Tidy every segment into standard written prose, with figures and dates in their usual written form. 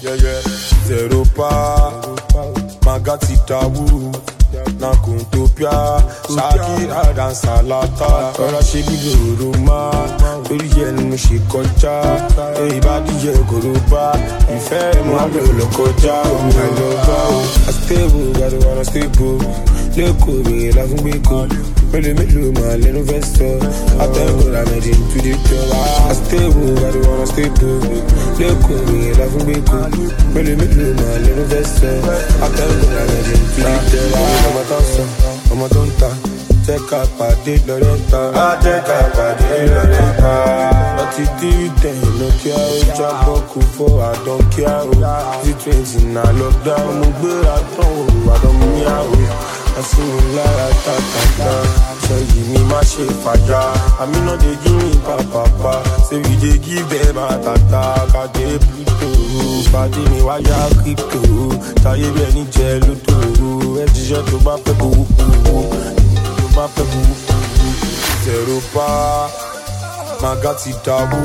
Zero pa, Magati Tawu, Nakuntopia, Shakira dan Salata. Ora ṣe bí Yorùbá, torí ẹni mo ṣe kọjá. Ìbàdí yẹ Yorùbá, ìfẹ́ mọ́ àbẹ̀ ló kọjá. I love how I stable, I don't wanna stable. Lẹ́kọ̀ọ́ rẹ̀ la fún gbẹ́kọ̀. Mélòó máa lẹ́nu fẹ́ sọ. Atẹ́gùn la mẹ́rin to the top. I stable, I don't wanna stable. Lẹ́kọ̀ọ́ rẹ̀ la fún gbẹ́kọ̀. Mélòó máa lẹ́nu fẹ́ sọ. Atẹ́gùn la mẹ́rin to the top. Ọmọ tó ń sọ, ọmọ tó ń ta. Jẹ́ ká pàdé lọ́rẹ́ta. Jẹ́ ká pàdé lọ́rẹ́ta. Láti dí ìtẹ̀yìn lọ kí á ó jábọ̀ kú fọ́ àdán kí á ó. G20 náà lockdown, mo gbéra tán òru àdán mi á ó. Asimilaya tatata, so you me ma she faja. I mean no dey give me papa, say we dey give them a tata. Ka dey Pluto, party me wa ya crypto. Taye bi ẹni jẹ lóto, ẹ jíjẹ tó bá fẹ́ kó tó bá fẹ́ kó. Zero pa, Magati Tawu,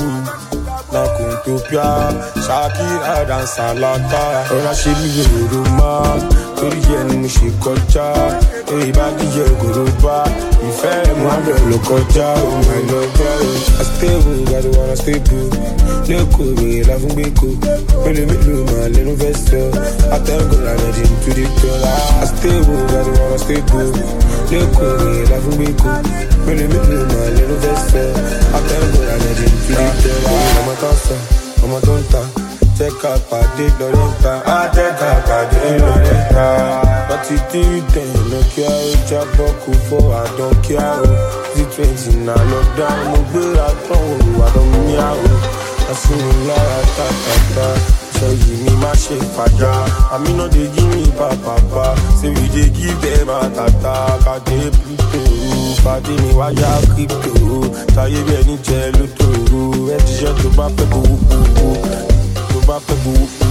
Nakuntopia, Shakira dan Salata. Ora ṣe bí Yorùbá, torí ẹni mo ṣe kọjá. Ìbàdí yẹ Yorùbá, ìfẹ́ mọ́ àbẹ̀ ló kọjá. I love how I stable, I don't wanna stable. Lẹ́kọ̀ọ́ rẹ̀ la fún gbẹ́kọ̀. Mélòó máa lẹ́nu fẹ́ sọ. Atẹ́gùn la mẹ́rin to the top. I stable, I don't wanna stable. Lẹ́kọ̀ọ́ rẹ̀ la fún gbẹ́kọ̀. Mélòó máa lẹ́nu fẹ́ sọ. Atẹ́gùn la mẹ́rin to the top. Ọmọ tó ń sọ, ọmọ tó ń ta. Jẹ́ ká pàdé lọ́rẹ́ta. Jẹ́ ká pàdé lọ́rẹ́ta. Láti dí ìtẹ̀yìn lọ kí á ó jábọ̀ kú fọ́ àdán kí á ó. G20 náà lockdown, mo gbéra tán òru àdán mi á ó. Asimilaya tatata, so you me ma she faja. I mean no dey give me papa, say we dey give them a tata. Ka dey Pluto, party me wa ya crypto. Taye bi ẹni jẹ lóto, ẹ jíjẹ tó bá fẹ́ kó. Tó bá fẹ́ kó.